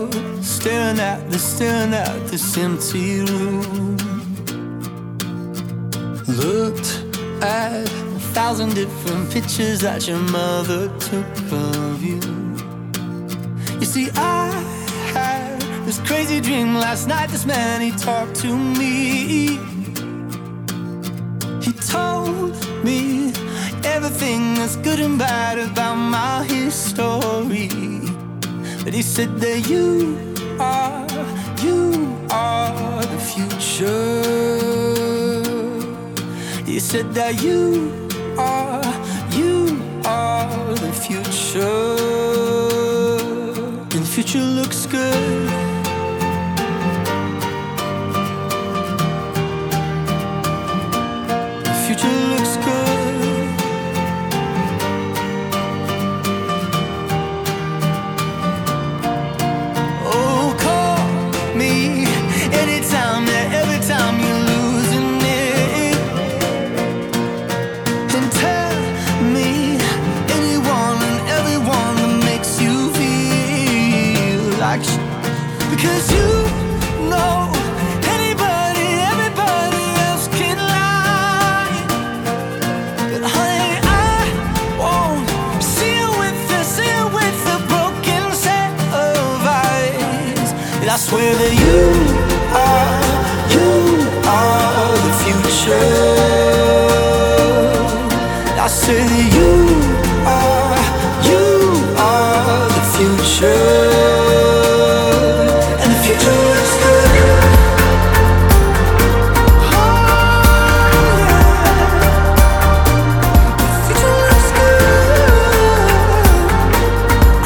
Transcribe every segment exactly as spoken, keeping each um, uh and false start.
up, staring at the, staring at this empty room. Looked at a thousand different pictures that your mother took of you. You see, I had this crazy dream last night. This man, he talked to me. He told me everything that's good and bad about my history. But he said that you are, you are the future. He said that you are, you are the future. And the future looks good. The future looks good. Oh, call me anytime, yeah, every time you're losing it. And tell me anyone and everyone that makes you feel like sh- because you know anybody, everybody else can lie. But honey, I won't see you with the, see you with the broken set of eyes. And I swear that you are, you are the future. I say that you are, you are the future. And the future looks good. Oh, yeah. The future looks good. Oh,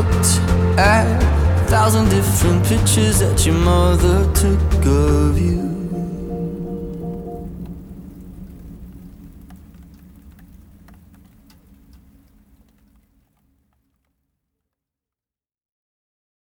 at a thousand different pictures that your mother took of you.